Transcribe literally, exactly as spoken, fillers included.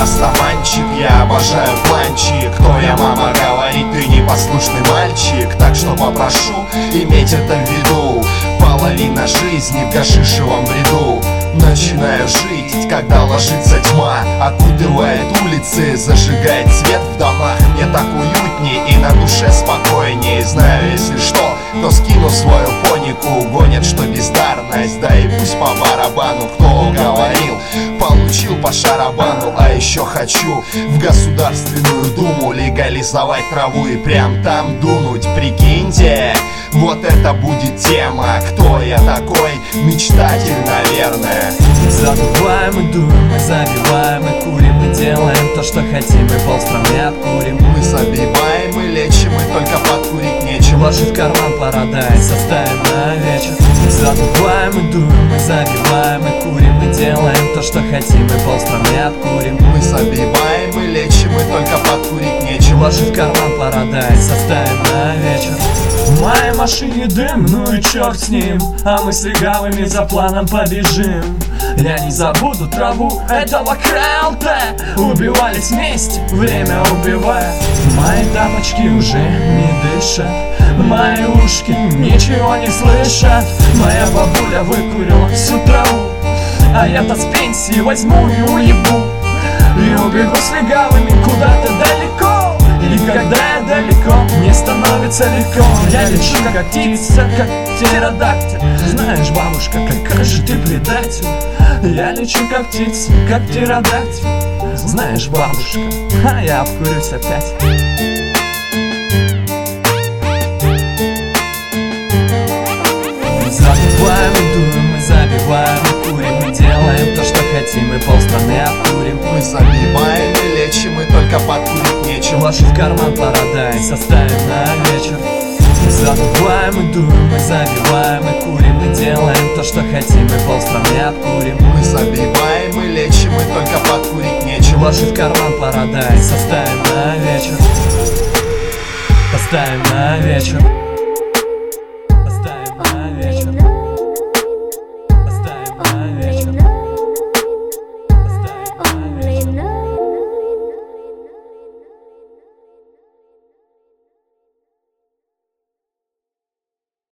растаманчик, я обожаю планчик. Кто я, мама говорит, ты непослушный мальчик. Так что попрошу иметь это в виду. Половина жизни в гашишевом бреду. Начинаю жить, когда ложится тьма, окутывает улицы, зажигает свет в домах. Мне так уютней и на душе спокойней. Знаю, если что, то скину свою понику. Гонят, что бездарность, да и пусть по барабану. Кто говорил, получил по шарабану. А еще хочу в Государственную Думу легализовать траву и прям там дунуть. Прикиньте, вот это будет тема. Кто я такой? Мечтатель, наверное. Задуваем и дуем, мы забиваем и курим. Мы делаем то, что хотим, и полстраны обкурим. Мы забиваем и лечим, и только подкурить нечем. Ложи в карман парадайз, оставим на вечер. Задуваем и дуем, мы забиваем и курим. Мы делаем то, что хотим, и полстраны обкурим. Мы забиваем и лечим, и только подкурить нечем. Ложи в карман парадайз, оставим на вечер. В моей машине дым, ну и черт с ним. А мы с легавыми за планом побежим. Я не забуду траву этого КЛТ. Убивались вместе, время убивая. Мои тапочки уже не дышат, мои ушки ничего не слышат. Моя бабуля выкурила всю траву, а я-то с пенсии возьму и уебу. И убегу с легавыми куда-то далеко. И когда я далеко, мне становится легко. Я лечу как птица, как птеродактиль. Знаешь, бабушка, какой же ты предатель. Я лечу как птица, как птеродактиль. Знаешь, бабушка, а я обкурюсь опять. Забиваем и дуем, мы забиваем и курим. Мы делаем то, что хотим, и полстраны обкурим. Мы забиваем и лечим, и только подкурить нечем. Ложи в карман парадайз, оставим на вечер. Забиваем и дуем, мы забиваем и курим. Мы делаем то, что хотим, и полстраны обкурим. Мы забиваем и лечим, и только подкурить нечем. Ложи в карман парадайз, оставим на вечер. Оставим на вечер.